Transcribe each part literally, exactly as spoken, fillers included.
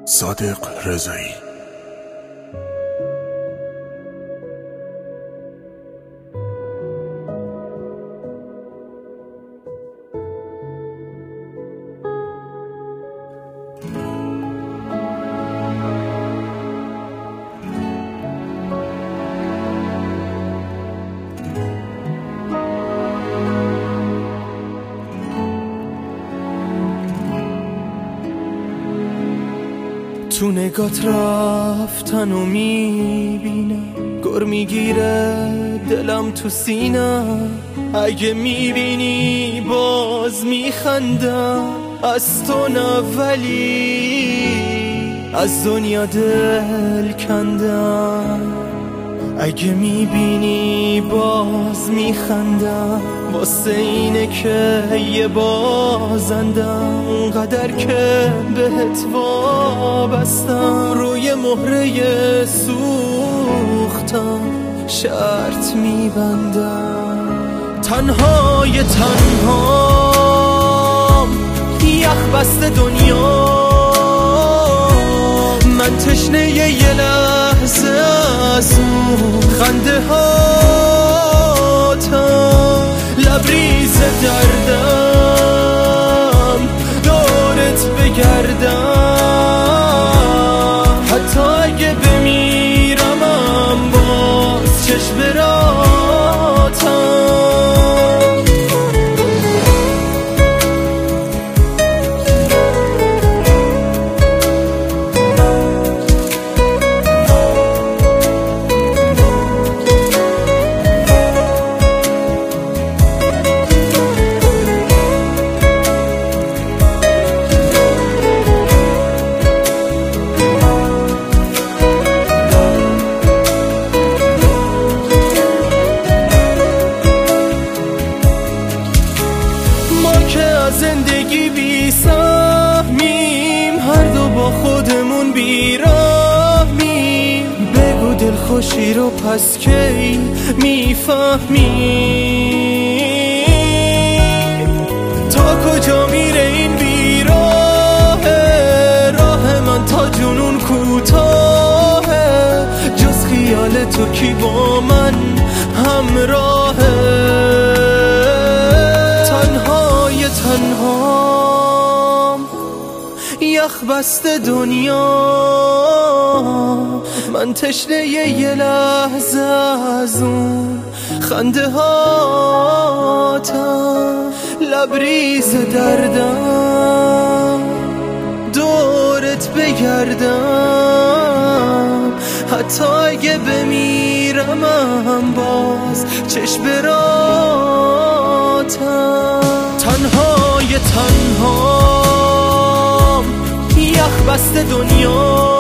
صادق رضایی. تو نگات رفتن و میبینم، گر میگیره دلم تو سینم. اگه میبینی باز میخندم، از تو نه ولی از دنیا دل کندم. اگه میبینی باز میخندم، واسه اینه که یه بازندم. قدر که بهت وابستم، روی مهره سوختم شرط میبندم. تنهای تنهام، یخ بسته دنیا، من تشنه یه لحظه از اون خنده هاتم. لبریز دردم دورت بگردم، حتی اگه بمیرمم باز چشم براتم. زندگی بی سهمیم، هر دو با خودمون بیرحمیم. بگو دلخوشی رو پس کی میفهمیم؟ تا کجا میره این بیراهه؟ راه من تا جنون کوتاهه، جز خیال تو کی با من همراهه؟ تنهام، یخ بسته دنیا، من تشنه یه لحظه از اون خنده هاتم. لبریز دردم دورت بگردم، حتی اگه بمیرمم باز چشم براتم. تنهای تنهام، یخ بسته دنیا،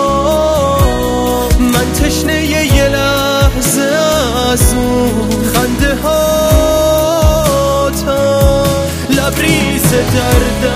من تشنه یه لحظه از اون خنده هاتم. لبریز دردم